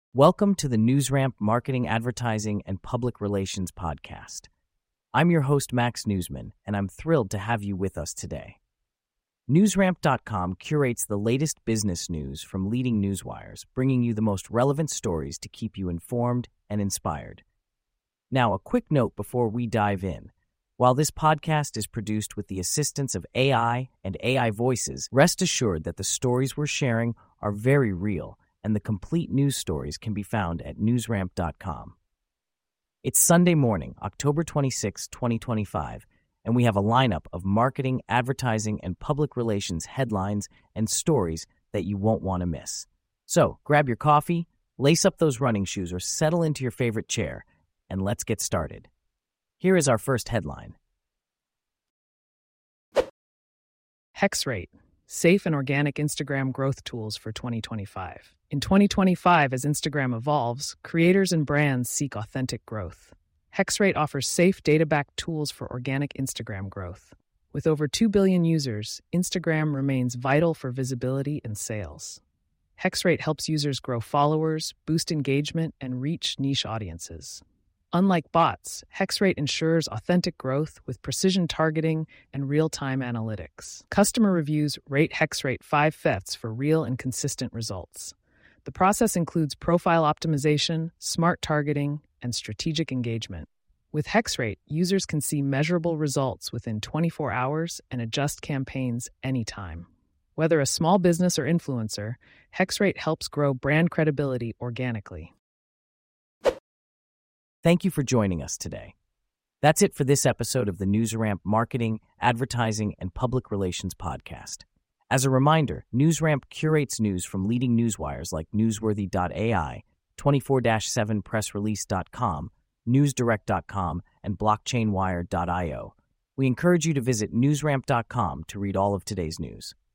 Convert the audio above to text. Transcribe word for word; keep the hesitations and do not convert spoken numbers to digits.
Welcome to the NewsRamp Marketing, Advertising, and Public Relations podcast. I'm your host, Max Newsman, and I'm thrilled to have you with us today. NewsRamp dot com curates the latest business news from leading newswires, bringing you the most relevant stories to keep you informed and inspired. Now, a quick note before we dive in. While this podcast is produced with the assistance of A I and A I voices, rest assured that the stories we're sharing are very real, and the complete news stories can be found at NewsRamp dot com. It's Sunday morning, October twenty-sixth, twenty twenty-five, and we have a lineup of marketing, advertising, and public relations headlines and stories that you won't want to miss. So, grab your coffee, lace up those running shoes, or settle into your favorite chair, and let's get started. Here is our first headline. HexRate, safe and organic Instagram growth tools for twenty twenty-five. In twenty twenty-five, as Instagram evolves, creators and brands seek authentic growth. HexRate offers safe, data-backed tools for organic Instagram growth. With over two billion users, Instagram remains vital for visibility and sales. HexRate helps users grow followers, boost engagement, and reach niche audiences. Unlike bots, HexRate ensures authentic growth with precision targeting and real-time analytics. Customer reviews rate HexRate five fifths for real and consistent results. The process includes profile optimization, smart targeting, and strategic engagement. With HexRate, users can see measurable results within twenty-four hours and adjust campaigns anytime. Whether a small business or influencer, HexRate helps grow brand credibility organically. Thank you for joining us today. That's it for this episode of the NewsRamp Marketing, Advertising, and Public Relations podcast. As a reminder, NewsRamp curates news from leading newswires like Newsworthy dot A I, twenty-four seven press release dot com, newsdirect dot com, and blockchain wire dot io. We encourage you to visit NewsRamp dot com to read all of today's news.